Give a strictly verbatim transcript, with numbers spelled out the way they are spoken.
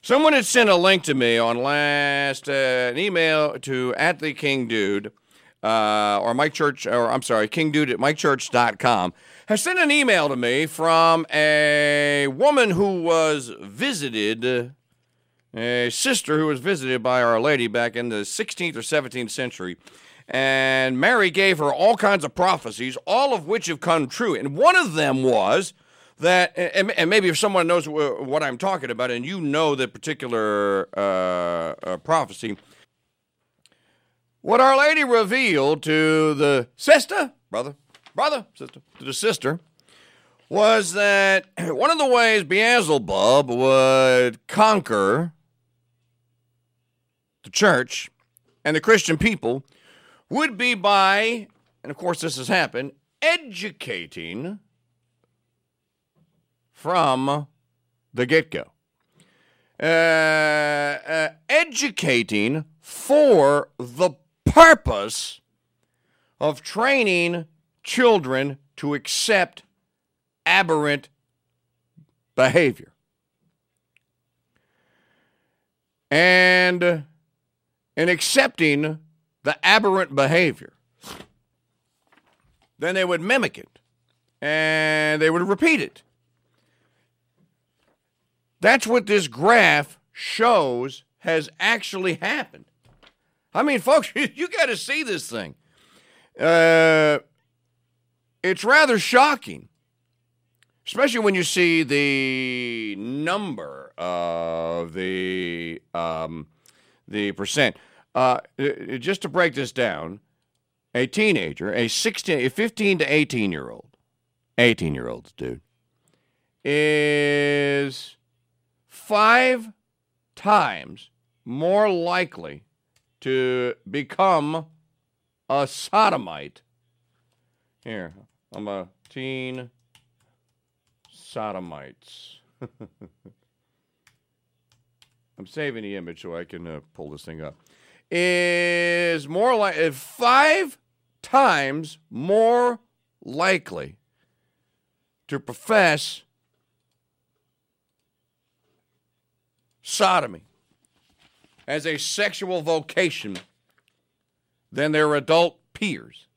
Someone had sent a link to me on last, uh, an email to at the King Dude, uh, or Mike Church, or I'm sorry, King Dude at Mike Church dot com, has sent an email to me from a woman who was visited, a sister who was visited by Our Lady back in the sixteenth or seventeenth century. And Mary gave her all kinds of prophecies, all of which have come true. And one of them was that, and, and maybe if someone knows what I'm talking about, and you know the particular uh, uh, prophecy, what Our Lady revealed to the sister, brother, brother, sister, to the sister, was that one of the ways Beelzebub would conquer the church and the Christian people would be by, and of course this has happened, educating from the get-go. Uh, uh, educating for the purpose of training children to accept aberrant behavior. And in accepting the aberrant behavior, then they would mimic it and they would repeat it. That's what this graph shows has actually happened. I mean, folks, you got to see this thing. Uh, it's rather shocking, especially when you see the number of the um, the percent. Uh, just to break this down, a teenager, a sixteen, a fifteen to eighteen year old, eighteen year olds, dude, is five times more likely to become a sodomite. Here, I'm a teen sodomites. I'm saving the image so I can uh, pull this thing up. Is more like five times more likely to profess sodomy as a sexual vocation than their adult peers.